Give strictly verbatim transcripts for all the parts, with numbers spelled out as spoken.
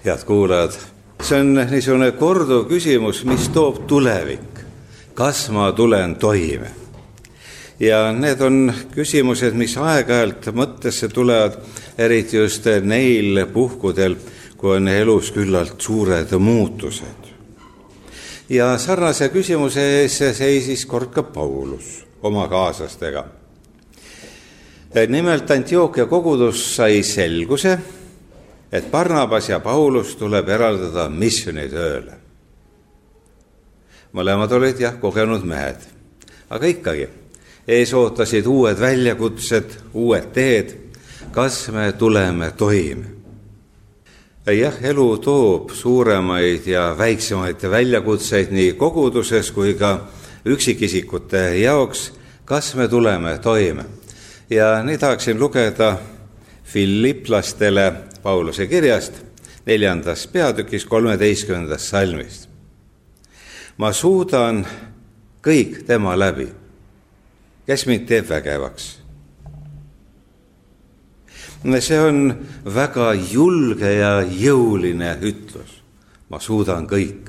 Head kuulajad, see on niisugune korduv küsimus, mis toob tulevik. Kas ma tulen toime? Ja need on küsimused, mis aeg-ajalt mõttesse tulevad, eriti just neil puhkudel, kui on elus küllalt suured muutused. Ja sarnase küsimuse ees seisis kord ka Paulus oma kaaslastega. Nimelt Antiokia kogudus sai selguse, et Barnabas ja Paulus tuleb eraldada missioonitööle. Mõlemad olid jah kogenud mehed, aga ikkagi ees ootasid uued väljakutsed, uued teed, kas me tuleme toime. Jah, elu toob suuremaid ja väiksemaid väljakutseid nii koguduses kui ka üksikisikute jaoks, kas me tuleme toime. Ja nii tahaksin lugeda Filiplastele Pauluse kirjast neljandas peatükis kolmeteistkümnendast salmist. Ma suudan kõik tema läbi, kes mind teeb vägevaks. See on väga julge ja jõuline ütlus. Ma suudan kõik.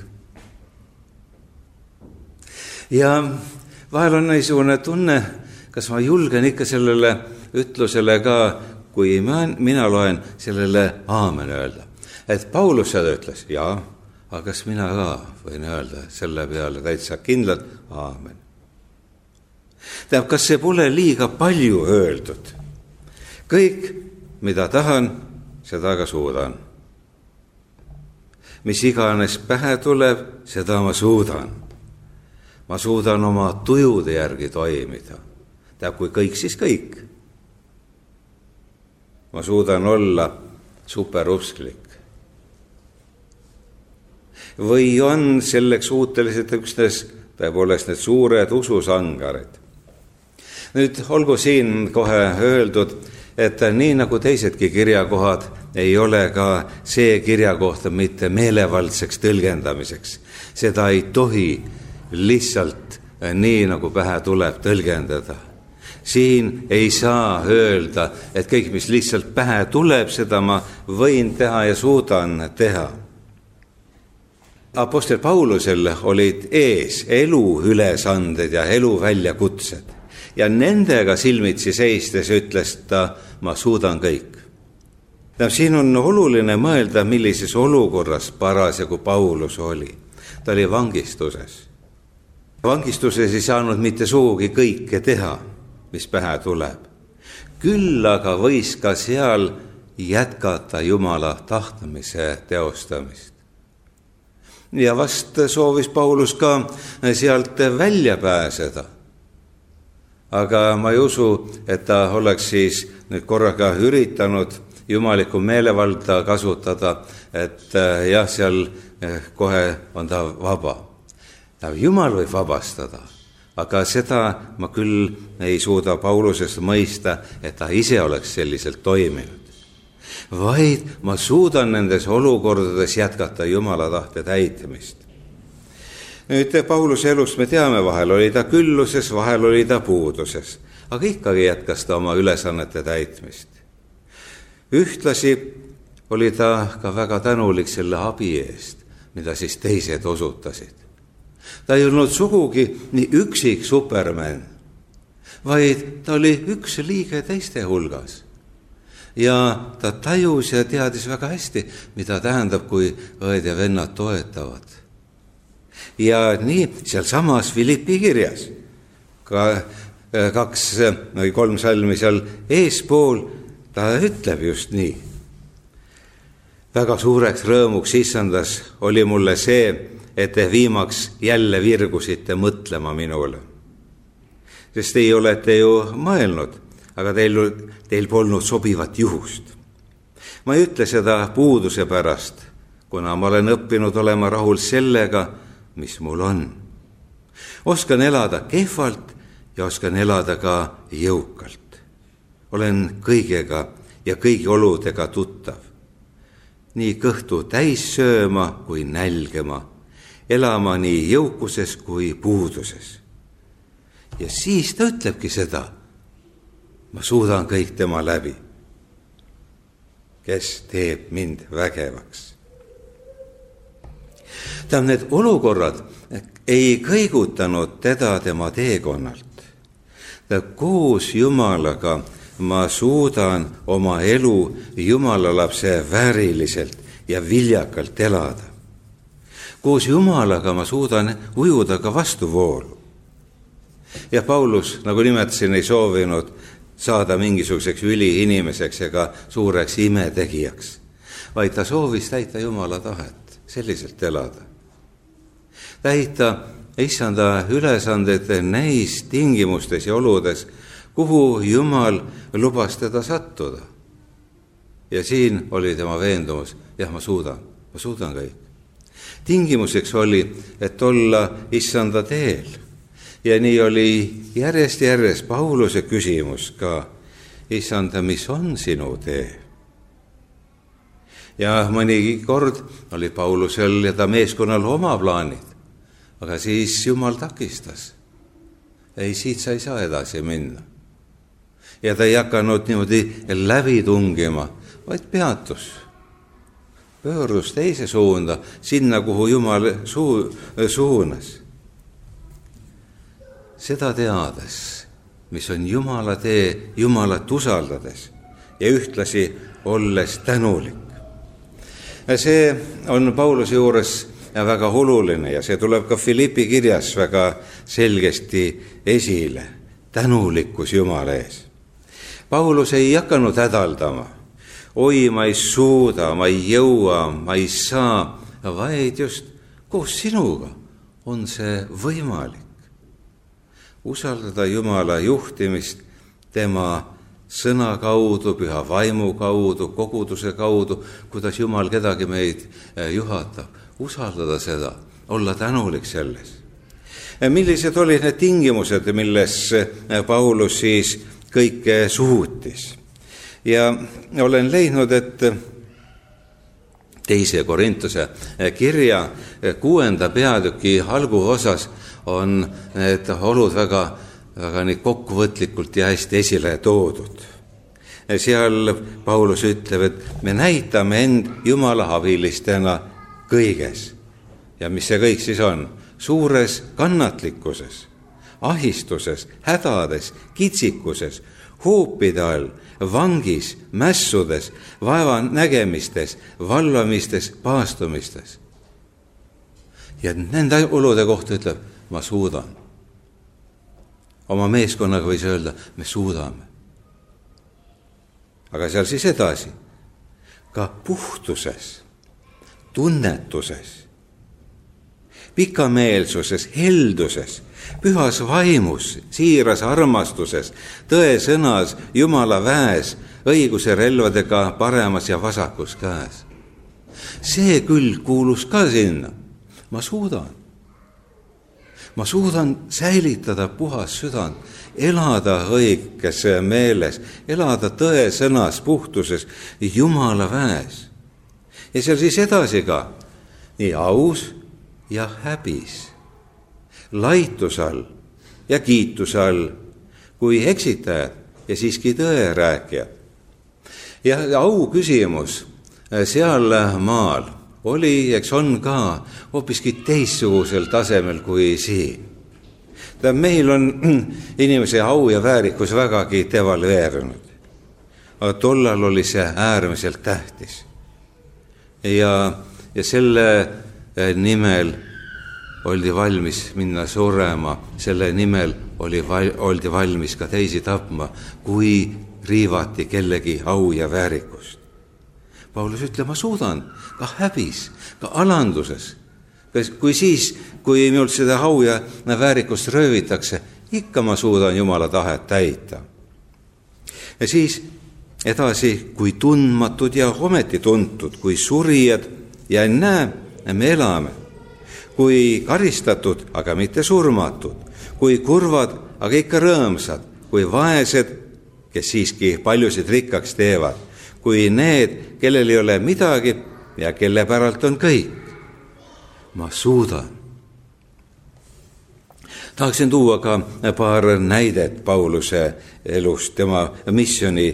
Ja vahel on niisugune tunne, kas ma julgen ikka sellele ütlusele ka, kui mina loen sellele aamen öelda. Et Paulus seda ütles, jaa, aga kas mina ka võin öelda selle peale täitsa kindlalt aamen. Tähendab, kas see pole liiga palju öeldud? Kõik, mida tahan, seda ka suudan. Mis iganes pähe tuleb, seda ma suudan. Ma suudan oma tujude järgi toimida. Tähendab, kui kõik, siis kõik. Ma suudan olla superusklik. Või on selleks suutelised üksnes tõepoolest need suured ususangarid. Nüüd olgu siin kohe öeldud, et nii nagu teisedki kirjakohad ei ole ka see kirjakohta mitte meelevaldseks tõlgendamiseks. Seda ei tohi lihtsalt nii nagu pähe tuleb tõlgendada. Siin ei saa öelda, et kõik, mis lihtsalt pähe tuleb, seda ma võin teha ja suudan teha. Apostel Paulusel olid ees elu ülesanded ja elu väljakutsed. Ja nendega silmitsi seistes ütles ta, ma suudan kõik. Siin on oluline mõelda, millises olukorras parasjagu Paulus oli. Ta oli vangistuses. Vangistuses ei saanud mitte sugugi kõike teha, mis pähe tuleb. Küll aga võis ka seal jätkata Jumala tahtmise teostamist. Ja vast soovis Paulus ka sealt välja pääseda. Aga ma ei usu, et ta oleks siis nüüd korraga üritanud jumalikku meelevalda kasutada, et jah, seal kohe on ta vaba. Jumal võib vabastada, aga seda ma küll ei suuda Paulusest mõista, et ta ise oleks selliselt toiminud. Vaid ma suudan nendes olukordades jätkata Jumala tahte täitmist. Nüüd Pauluse elust me teame, vahel oli ta külluses, vahel oli ta puuduses, aga ikkagi jätkas ta oma ülesannete täitmist. Ühtlasi oli ta ka väga tänulik selle abi eest, mida siis teised osutasid. Ta ei olnud sugugi nii üksik superman, vaid ta oli üks liige teiste hulgas. Ja ta tajus ja teadis väga hästi, mida tähendab, kui õed ja vennad toetavad. Ja nii seal samas Filippi kirjas, ka kaks või kolm salmi seal eespool, ta ütleb just nii. Väga suureks rõõmuks issandas oli mulle see, et te viimaks jälle virgusite mõtlema minule. Sest ei olete ju mõelnud, aga teil, teil polnud sobivat juhust. Ma ei ütle seda puuduse pärast, kuna ma olen õppinud olema rahul sellega, mis mul on. Oskan elada kehvalt ja oskan elada ka jõukalt. Olen kõigega ja kõigi oludega tuttav. Nii kõhtu täis sööma kui nälgema, elama nii jõukuses kui puuduses. Ja siis ta ütlebki seda, ma suudan kõik tema läbi, kes teeb mind vägevaks. tähendab, need olukorrad ei kõigutanud teda tema teekonnalt. Koos Jumalaga ma suudan oma elu Jumala lapse vääriliselt ja viljakalt elada. Koos Jumalaga ma suudan ujuda ka vastuvoolu. Ja Paulus, nagu nimetasin, ei soovinud saada mingisuguseks üliinimeseks ega suureks imetegijaks, vaid ta soovis täita Jumala tahet, selliselt elada. Täita issanda ülesanded neis tingimustes ja oludes, kuhu Jumal lubas teda sattuda. Ja siin oli tema veendumus, jah, ma suudan, ma suudan kõik. Tingimuseks oli, et olla issanda teel. Ja nii oli järjest järjest Pauluse küsimus ka, issanda, mis on sinu tee? Ja mõni kord oli Paulusel ja ta meeskonnal oma plaanid, aga siis Jumal takistas. Ei, siit sa ei saa edasi minna. Ja ta ei hakanud niimoodi läbi tungima, vaid peatus. Pöördus teise suunda, sinna, kuhu Jumal suu, suunas. Seda teades, mis on Jumala tee, Jumalat usaldades ja ühtlasi olles tänulik. See on Pauluse juures väga oluline ja see tuleb ka Filippi kirjas väga selgesti esile. Tänulikkus Jumala ees. Paulus ei hakanud hädaldama. Oi, ma ei suuda, ma ei jõua, ma ei saa, vaid just koos sinuga on see võimalik. Usaldada Jumala juhtimist tema sõna kaudu, püha vaimu kaudu, koguduse kaudu, kuidas Jumal kedagi meid juhatab. Usaldada seda, olla tänulik selles. Millised olid need tingimused, milles Paulus siis kõike suutis? Ja olen leidnud, et teise Korintuse kirja kuuenda peatüki alguosas on need olud väga, väga nii kokkuvõtlikult ja hästi esile toodud. Seal Paulus ütleb, et me näitame end Jumala abilistena kõiges. Ja mis see kõik siis on? Suures kannatlikkuses, ahistuses, hädades, kitsikuses, hoopide all, vangis, mässudes, vaeva nägemistes, valvamistes, paastumistes. Ja nende olude kohta ütleb, ma suudan. Oma meeskonnaga võis öelda, me suudame. Aga seal siis edasi, ka puhtuses, tunnetuses, pikameelsuses, helduses, pühas vaimus, siiras armastuses, tõe sõnas, Jumala väes, õiguse relvadega paremas ja vasakus käes. See küll kuulus ka sinna. Ma suudan. Ma suudan säilitada puhas südant, elada õiges meeles, elada tõe sõnas, puhtuses, Jumala väes. Ja seal siis edasi ka, nii aus ja häbis, laitus all ja kiituse all, kui eksitajad ja siiski tõe rääkijad. Ja au küsimus seal maal oli, eks on ka hoopiski teistsugusel tasemel kui siin. Meil on inimese au ja väärikus vägagi devalveerunud. Aga tollal oli see äärmiselt tähtis. Ja, ja selle nimel oldi valmis minna surema, selle nimel oli, oldi valmis ka teisi tapma, kui riivati kellegi au ja väärikust. Paulus ütleb, ma suudan ka häbis, ka alanduses. Kui siis, kui minult seda au ja väärikust röövitakse, ikka ma suudan Jumala tahet täita. Ja siis edasi, kui tundmatud ja ometi tuntud, kui surijad ja näe, me elame. Kui karistatud, aga mitte surmatud. Kui kurvad, aga ikka rõõmsad. Kui vaesed, kes siiski paljusid rikkaks teevad. Kui need, kellel ei ole midagi ja kelle päralt on kõik. Ma suudan. Tahaksin tuua ka paar näidet Pauluse elust, tema missiooni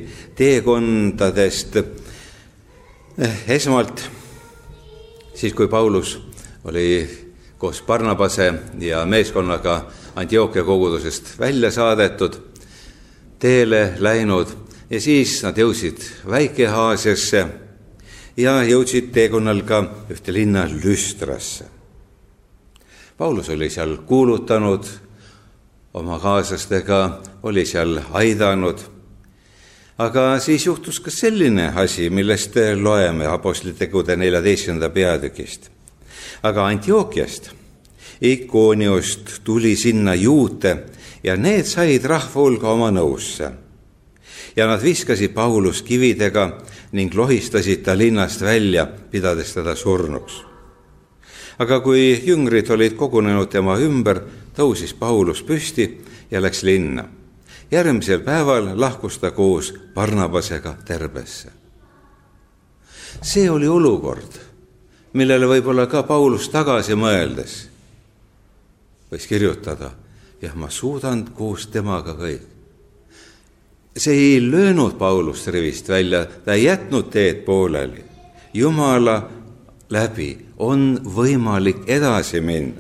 teekondadest. Esmalt, siis kui Paulus oli koos Barnabase ja meeskonnaga Antiochia kogudusest välja saadetud, teele läinud ja siis nad jõudsid Väike-Aasiasse ja jõudsid teekonnal ka ühte linna Lüstrasse. Paulus oli seal kuulutanud, oma kaaslastega oli seal aidanud, aga siis juhtus ka selline asi, millest loeme Apostlitegude neljateistkümnenda peatükist. Aga Antiochiast, Ikooniust tuli sinna juute ja need said rahva hulga oma nõusse. Ja nad viskasid Paulus kividega ning lohistasid ta linnast välja, pidades teda surnuks. Aga kui jüngrid olid kogunenud tema ümber, tõusis Paulus püsti ja läks linna. Järgmisel päeval lahkus ta koos Barnabasega Terbesse. See oli olukord, millele võib-olla ka Paulus tagasi mõeldes võis kirjutada, jah, ma suudan koos temaga kõik. See ei löönud Paulust rivist välja, ta ei jätnud teed pooleli. Jumala läbi on võimalik edasi minna.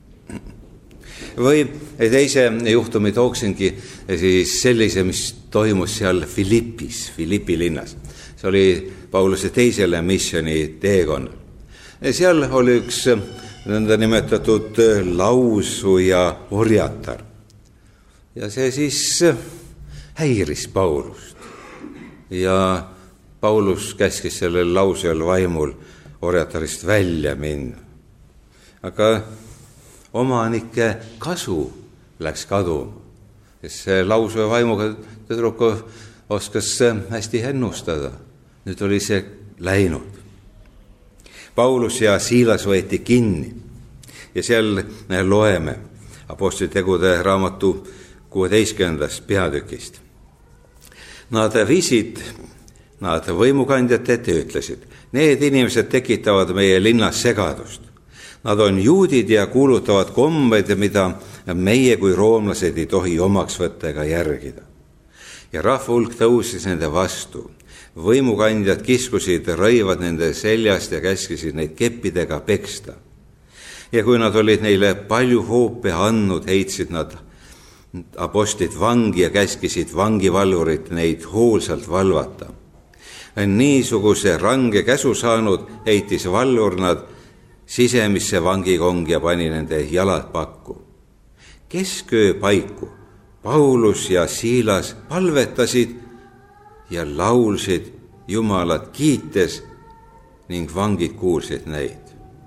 Või teise juhtumi tooksingi siis sellise, mis toimus seal Filippis, Filippi linnas. See oli Pauluse teisele missiooni teekonnal. Seal oli üks nõnda nimetatud lausu ja orjatar. Ja see siis häiris Paulust. Ja Paulus käskis sellel lausel vaimul orjatarist välja minna. Aga omanike kasu läks kaduma. See lausu ja vaimuga tüdruku oskas hästi ennustada. Nüüd oli see läinud. Paulus ja Siilas võeti kinni ja seal loeme Apostlitegude raamatu kuueteistkümnendast peatükist. Nad viisid nad võimukandjate ette ja ütlesid, need inimesed tekitavad meie linnas segadust. Nad on juudid ja kuulutavad kombeid, mida meie kui roomlased ei tohi omaks võtta ega järgida. Ja rahva hulk tõusis nende vastu. Võimukandjad kiskusid rõivad nende seljast ja käskisid neid keppidega peksta. Ja kui nad olid neile palju hoope andnud, heitsid nad apostlid vangi ja käskisid vangivalvurit neid hoolsalt valvata. Niisuguse range käsu saanud heitis valvur nad sisemisse vangikongi ja pani nende jalad pakku. Kesköö paiku Paulus ja Siilas palvetasid ja laulsid Jumalat kiites ning vangid kuulsid neid.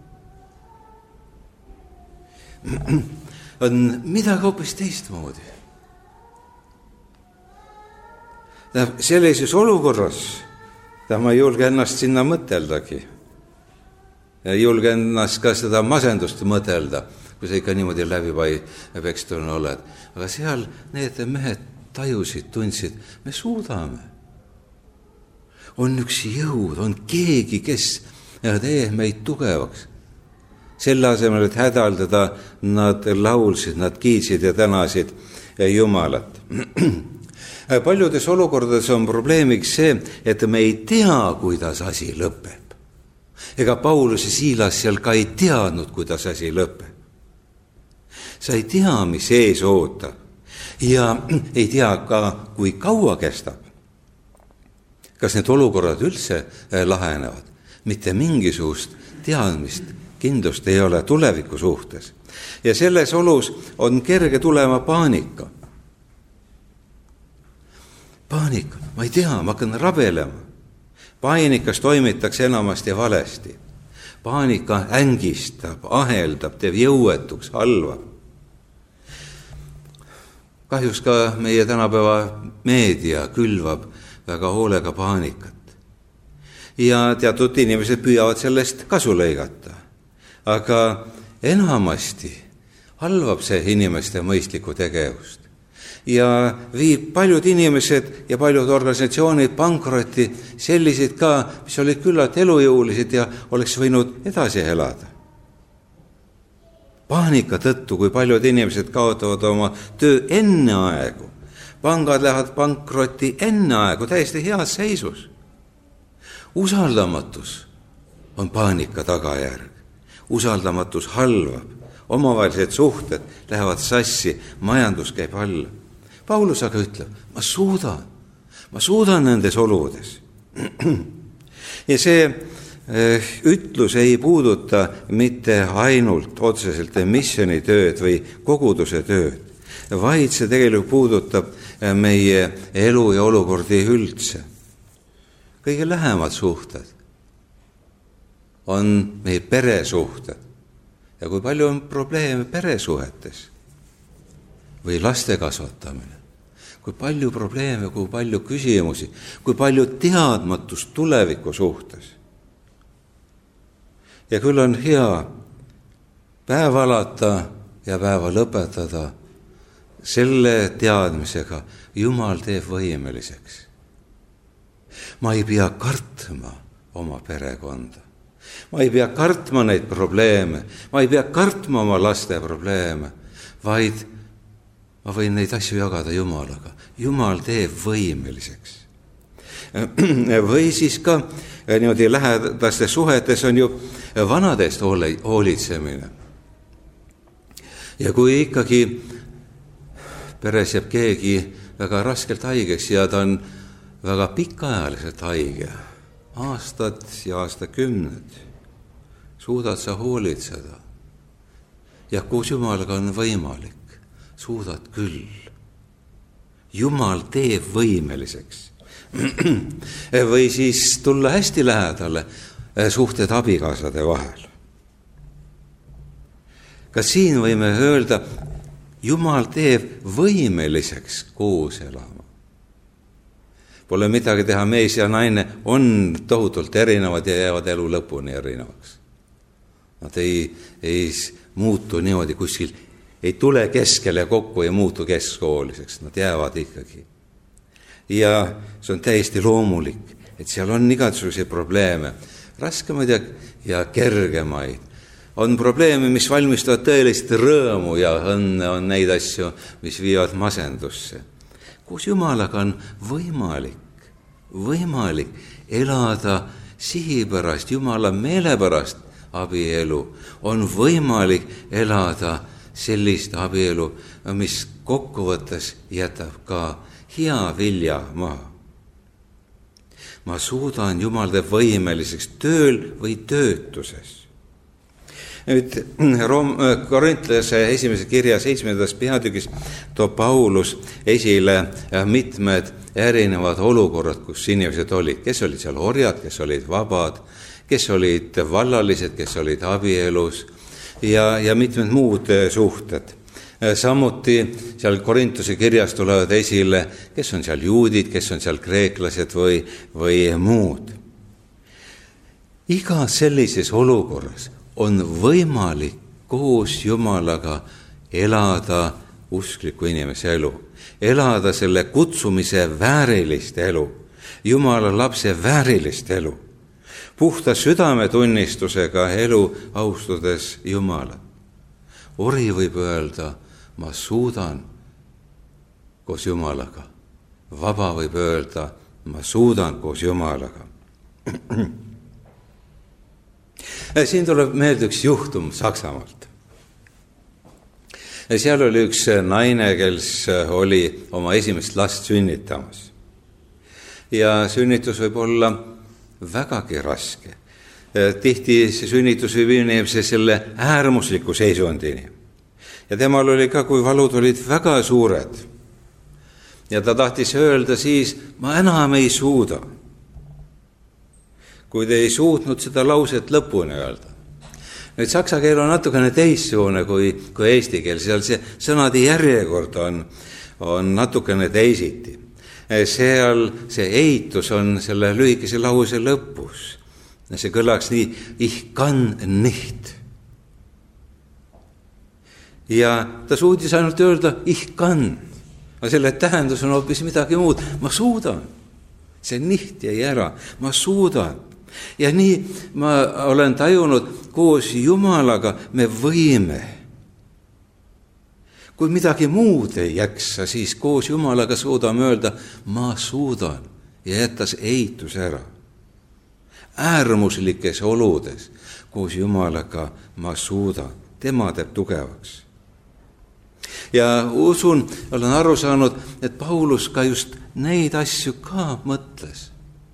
On midagi hoopis teistmoodi. Sellises olukorras ma ei julge ennast sinna mõteldagi. Ja ei julge ennast ka seda masendust mõtelda, kui sa ikka niimoodi läbi pekstuna oled. Aga seal need mehed tajusid, tundsid, me suudame. On üks jõud, on keegi, kes teeb meid tugevaks. Selle asemel, et hädaldada, nad laulsid, nad kiitsid ja tänasid Jumalat. Paljudes olukordades on probleemiks see, et me ei tea, kuidas asi lõpeb. Ega Paulus ja Siilas seal ka ei teadnud, kuidas asi lõpeb. Sa ei tea, mis ees ootab ja ei tea ka, kui kaua kestab. Kas need olukorrad üldse lahenevad? Mitte mingisugust teadmist, kindlust ei ole tuleviku suhtes. Ja selles olus on kerge tulema paanika. Paanika, ma ei tea, ma hakkan rabelema. Paanikas toimitakse enamasti valesti. Paanika ängistab, aheldab, teeb jõuetuks, halvab. Kahjus ka meie tänapäeva meedia külvab väga hoolega paanikat. Ja teatud inimesed püüavad sellest kasu lõigata. Aga enamasti halvab see inimeste mõistlikku tegevust. Ja viib paljud inimesed ja paljud organisatsioonid pankrotti, sellised ka, mis olid küllalt elujõulised ja oleks võinud edasi elada. Paanika tõttu, kui paljud inimesed kaotavad oma töö enne aegu. Pangad lähevad pankrotti enne aegu, täiesti heas seisus. Usaldamatus on paanika tagajärg. usaldamatus halvab, omavahelised suhted lähevad sassi, majandus käib alla. Paulus aga ütleb, ma suudan, ma suudan nendes oludes. Ja see ütlus ei puuduta mitte ainult otseselt missioonitööd või koguduse tööd, vaid see tegelikult puudutab meie elu ja olukordi üldse. Kõige lähemad suhted on meie peresuhted. Ja kui palju on probleeme peresuhetes või laste kasvatamine, kui palju probleeme, kui palju küsimusi, kui palju teadmatust tuleviku suhtes. Ja küll on hea päev alata ja päeva lõpetada selle teadmisega, Jumal teeb võimeliseks. Ma ei pea kartma oma perekonda. Ma ei pea kartma neid probleeme, ma ei pea kartma oma laste probleeme, vaid ma võin neid asju jagada Jumalaga. Jumal teeb võimeliseks. Või siis ka niimoodi lähedaste suhetes on ju vanadest hoolitsemine. Ja kui ikkagi peres jääb keegi väga raskelt haigeks ja ta on väga pikaajaliselt haige, aastad ja aastakümned, suudad sa hoolitseda. Ja koos Jumalaga on võimalik, suudad küll. Jumal teeb võimeliseks. Või siis tulla hästi lähedale suhted abikaasade vahel. Ka siin võime öelda, Jumal teeb võimeliseks koos elama. Pole midagi teha, mees ja naine on tohutult erinevad ja jäävad elu lõpuni erinevaks. Nad ei, ei muutu niimoodi kuskil, ei tule keskele kokku ja muutu keskkooliseks, nad jäävad ikkagi. Ja see on täiesti loomulik, et seal on igasuguseid probleeme, raskemaid ja, ja kergemaid. On probleeme, mis valmistavad tõelist rõõmu ja õnne, on neid asju, mis viivad masendusse. Koos Jumalaga on võimalik, võimalik elada sihipärast, Jumala meelepärast abielu. On võimalik elada sellist abielu, mis kokkuvõttes jätab ka hea vilja maha. Ma suudan Jumal teeb võimeliseks tööl või töötuses. Nüüd Room, Korintlase esimese kirja seitsmendas peatükis toob Paulus esile mitmed erinevad olukorrad, kus inimesed olid. Kes olid seal orjad, kes olid vabad, kes olid vallalised, kes olid abielus ja, ja mitmed muud suhted. Samuti seal Korintuse kirjas tulevad esile, kes on seal juudid, kes on seal kreeklased või, või muud. Iga sellises olukorras on võimalik koos Jumalaga elada uskliku inimese elu, elada selle kutsumise väärilist elu, Jumala lapse väärilist elu, puhta südametunnistusega elu austades Jumala. Ori võib öelda, ma suudan koos Jumalaga. Vaba võib öelda, ma suudan koos Jumalaga. Siin tuleb meelde üks juhtum Saksamaalt. Seal oli üks naine, kes oli oma esimest last sünnitamas. Ja sünnitus võib olla vägagi raske. Tihti see sünnitus võib inimese selle äärmusliku seisundini. Ja temal oli ka, kui valud olid väga suured. Ja ta tahtis öelda siis, ma enam ei suuda. Kui te ei suutnud seda lauset lõpuni öelda. Nüüd saksa keel on natukene teistsugune kui, kui eesti keel. Seal see sõnade järjekord on, on natukene teisiti. Seal see eitus on selle lühikese lause lõpus. See kõlaks nii, ich kann nicht. Ja ta suudis ainult öelda, ich kann. Aga selle tähendus on hoopis midagi muud. Ma suudan. See nicht jäi ära. Ma suudan. Ja nii ma olen tajunud, koos Jumalaga me võime. Kui midagi muud ei jaksa, siis koos Jumalaga suudame öelda, ma suudan ja jätas eitus ära. Äärmuslikes oludes, koos Jumalaga ma suudan. Tema teeb tugevaks. Ja usun, olen aru saanud, et Paulus ka just neid asju ka mõtles.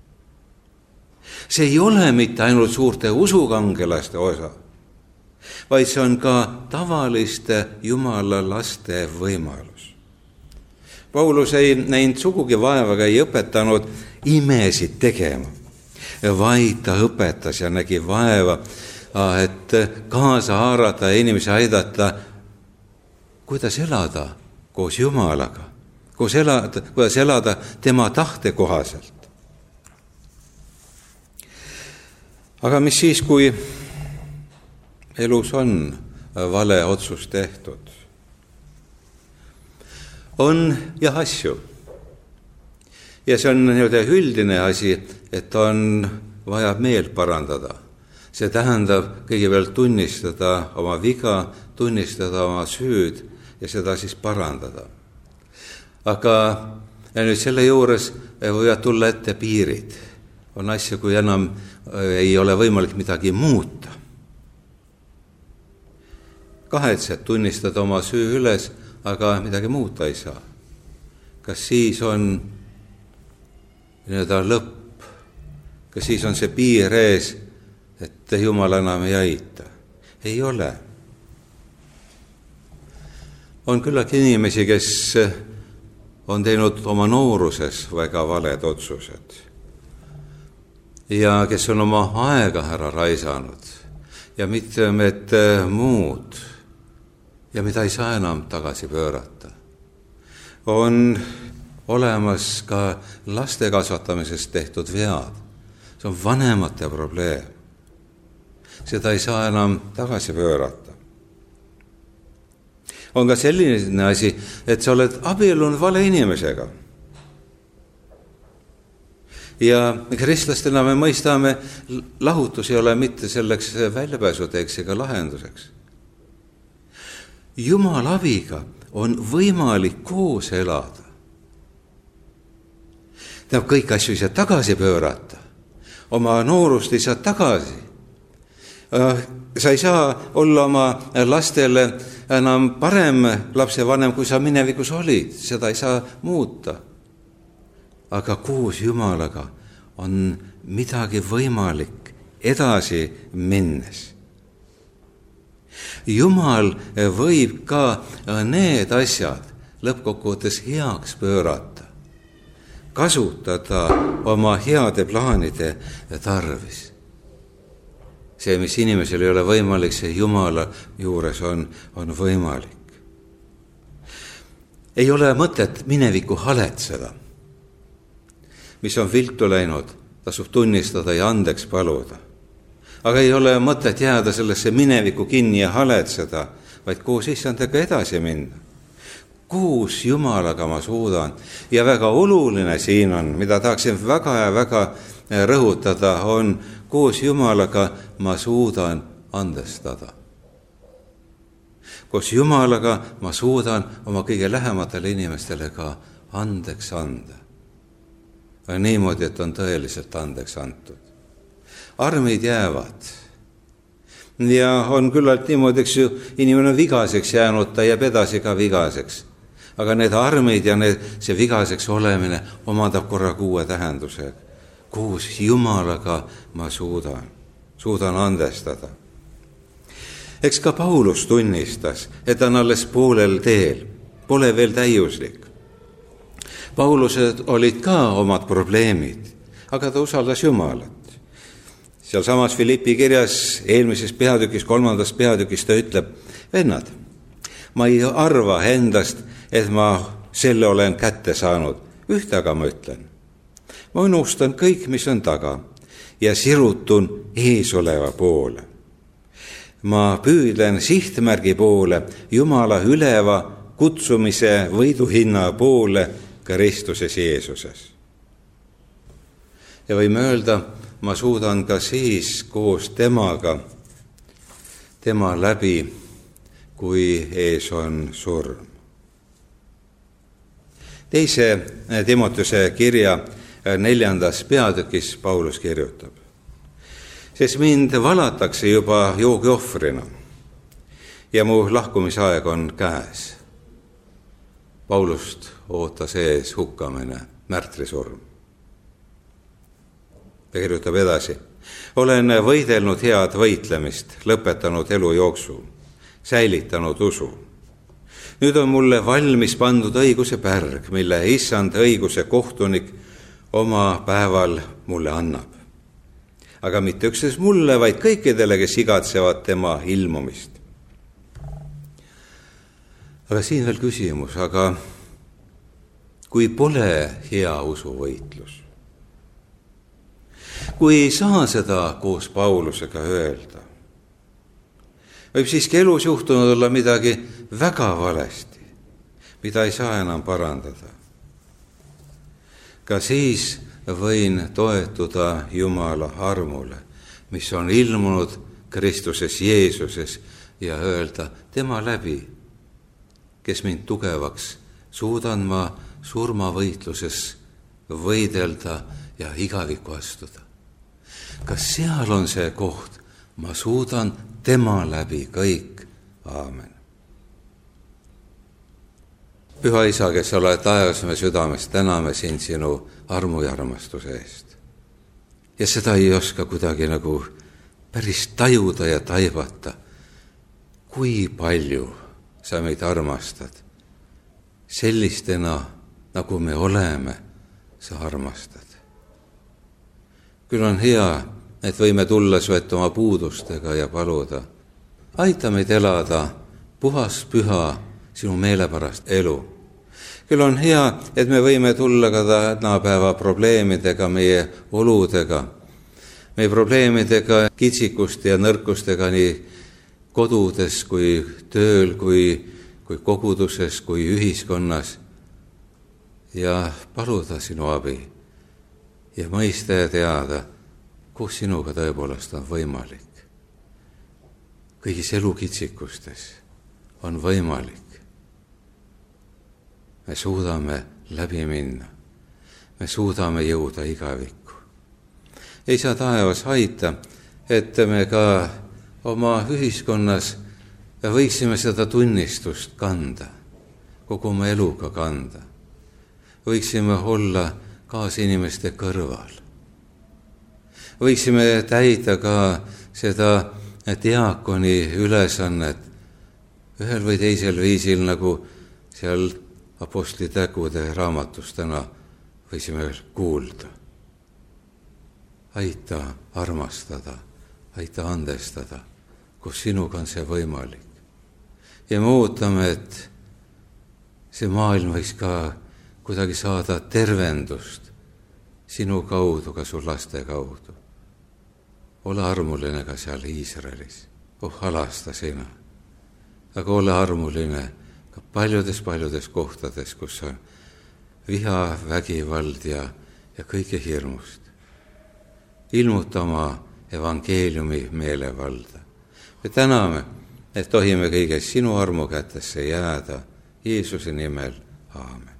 See ei ole mitte ainult suurte usukangelaste osa, vaid see on ka tavaliste Jumala laste võimalus. Paulus ei näinud sugugi vaeva, ei õpetanud imesid tegema, vaid ta õpetas ja nägi vaeva, et kaasa haarata ja inimesi aidata, kuidas elada koos Jumalaga, koos elada, kuidas elada tema tahte kohaselt. Aga mis siis, kui elus on vale otsus tehtud? On jah asju. Ja see on nii-öelda üldine asi, et on vaja meelt parandada. See tähendab kõigepealt tunnistada oma viga, tunnistada oma süüd ja seda siis parandada. Aga nüüd selle juures võivad tulla ette piirid. On asju, kui enam ei ole võimalik midagi muuta. Kahetsed tunnistada oma süü üles, aga midagi muuta ei saa. Kas siis on nii-öelda lõpp? Kas siis on see piir ees, et Jumal enam ei aita? Ei ole. On küllalt inimesi, kes on teinud oma nooruses väga valed otsused ja kes on oma aega ära raisanud ja mitte med muud ja mida ei saa enam tagasi pöörata. On olemas ka laste kasvatamisest tehtud vead. See on vanemate probleem. Seda ei saa enam tagasi pöörata. On ka selline asi, et sa oled abiellunud vale inimesega. Ja kristlastena me mõistame, lahutus ei ole mitte selleks väljapääsuteeks ega lahenduseks. Jumal abiga on võimalik koos elada. Tähendab, kõik asju ei saa tagasi pöörata. Oma noorust ei saa tagasi. Sa ei saa olla oma lastele enam parem lapsevanem, kui sa minevikus olid. Seda ei saa muuta. Aga koos Jumalaga on midagi võimalik edasi minnes. Jumal võib ka need asjad lõppkokkuvõttes heaks pöörata, kasutada oma heade plaanide tarvis. See, mis inimesel ei ole võimalik, see Jumala juures on, on võimalik. Ei ole mõtet minevikku haletseda. Mis on viltu läinud, tasub tunnistada ja andeks paluda. Aga ei ole mõtet jääda sellesse minevikku kinni ja haletseda, vaid koos Issandaga edasi minna. Koos Jumalaga ma suudan. Ja väga oluline siin on, mida tahaksin väga ja väga rõhutada, on koos Jumalaga ma suudan andestada. Koos Jumalaga ma suudan oma kõige lähematele inimestele ka andeks anda. Niimoodi, et on tõeliselt andeks antud. Armid jäävad. Ja on küllalt niimoodi, eks ju, inimene on vigaseks jäänud, ta jääb edasi ka vigaseks. Aga need armid ja need, see vigaseks olemine omandab korraga uue tähenduse. Koos Jumalaga ma suudan, suudan andestada. Eks ka Paulus tunnistas, et on alles poolel teel, pole veel täiuslik. Paulused olid ka omad probleemid, aga ta usaldas Jumalat. Seal samas Filippi kirjas eelmises peatükis, kolmandas peatükis ta ütleb, vennad, ma ei arva endast, et ma selle olen kätte saanud. Ühte aga ma ütlen. Ma unustan kõik, mis on taga ja sirutun eesoleva poole. Ma püüdlen sihtmärgi poole, Jumala üleva kutsumise võiduhinna poole, Kristuses Jeesuses. Ja võime öelda, ma suudan ka siis koos temaga, tema läbi, kui ees on surm. Teise Timoteuse kirja neljandas peatükis Paulus kirjutab. sest mind valatakse juba joogiohvrina ja mu lahkumisaeg on käes. Paulust ootas ees hukkamine, märtrisurm. Ta kirjutab edasi: olen võidelnud head võitlemist, lõpetanud elu jooksu, säilitanud usu. Nüüd on mulle valmis pandud õiguse pärg, mille issand õiguse kohtunik oma päeval mulle annab. Aga mitte üksnes mulle, vaid kõikidele, kes igatsevad tema ilmumist. Aga siin veel küsimus, aga kui pole hea usuvõitlus, kui ei saa seda koos Paulusega öelda, võib siiski elus juhtunud olla midagi väga valesti, mida ei saa enam parandada. Ka siis võin toetuda Jumala armule, mis on ilmunud Kristuses Jeesuses, ja öelda tema läbi, kes mind tugevaks, suudan ma surmavõitluses võidelda ja igavikku astuda. Kas seal on see koht? Ma suudan tema läbi kõik. Aamen. Püha Isa, kes sa oled taevas, me südames täname sind sinu armu ja armastuse eest. Ja seda ei oska kuidagi nagu päris tajuda ja taibata, kui palju sa meid armastad. Sellistena, nagu me oleme, sa armastad. Küll on hea, et võime tulla su ette oma puudustega ja paluda. Aita meid elada puhas, püha, sinu meelepärast elu. Küll on hea, et me võime tulla ka tänapäeva probleemidega, meie oludega, meie probleemidega, kitsikust ja nõrkustega nii kodudes kui tööl, kui, kui koguduses, kui ühiskonnas, ja paluda sinu abi ja mõista ja teada, kus sinuga tõepoolest on võimalik. Kõigis elukitsikustes on võimalik. Me suudame läbi minna. Me suudame jõuda igavikku. Ei saa taevas aita, et me ka oma ühiskonnas võiksime seda tunnistust kanda, kogu oma eluga kanda. Võiksime olla kaasinimeste kõrval. Võiksime täida ka seda diakoni ülesannet ühel või teisel viisil, nagu seal apostlitegude raamatus täna võisime kuulda. Aita armastada, aita andestada, kus sinuga on see võimalik. Ja me ootame, et see maailm võiks ka kuidagi saada tervendust sinu kaudu, ka su laste kaudu. Ole armuline ka seal Iisraelis. Oh, halasta sina. Aga ole armuline ka paljudes-paljudes kohtades, kus on viha, vägivald ja, ja kõige hirmust. Ilmuta oma evangeeliumi meelevalda. Me täname, et tohime kõiges sinu armu kätesse jääda. Jeesuse nimel. Aamen.